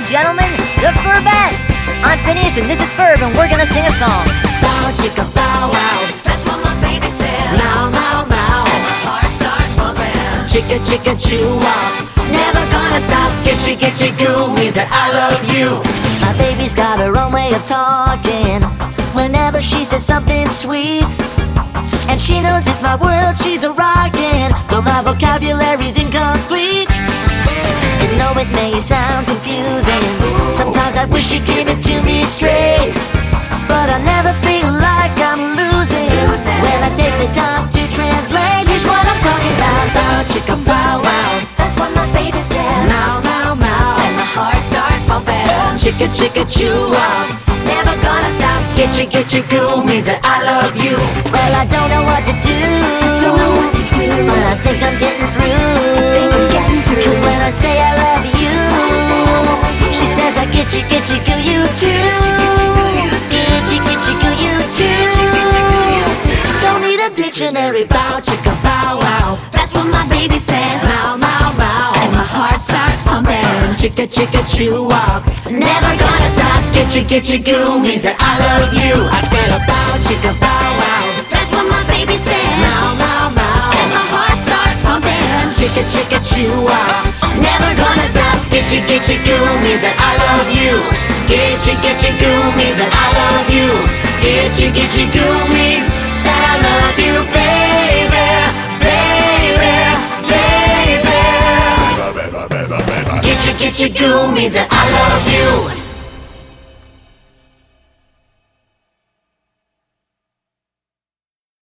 gentlemen, the Ferbettes. I'm Phineas and this is Ferb, and we're gonna sing a song. Bow chicka bow wow, That's what my baby says. mow mow mow. And my heart starts pumping. Chicka chicka chew up, never gonna stop. Get goo means that I love you. My baby's got her own way of talking whenever she says something sweet. And she knows it's my world she's a rockin', though my vocabulary's incomplete. And though it may sound confusing, sometimes I wish you'd give it to me straight. But I never feel like I'm losing when I take the time to translate. Here's what I'm talking about. Bow chicka bow wow, That's what my baby says. mow mow mow. And my heart starts pumping. Chicka chew up, Never gonna stop. get goo means that I love you. Well, I don't know what to do, Don't know what to do. but I think I'm getting through. Think I'm getting through. 'Cause when I say I love you, she says I get you goo you too. Get you goo you too. Don't need a dictionary. Bow chicka bow wow, That's what my baby says. mow mow mow. And my heart starts pumping. Chicka chew up, Never gonna stop. get you goo means that I love you. I said a bow chicka bow wow, That's what my baby says. mow mow mow. And my heart starts pumping. Chicka chew up, never gonna stop. Get you goo means that I love you. Get you goo means that I love you. Get you goo means that I love you, baby, baby, baby. Get you goo means that I love you.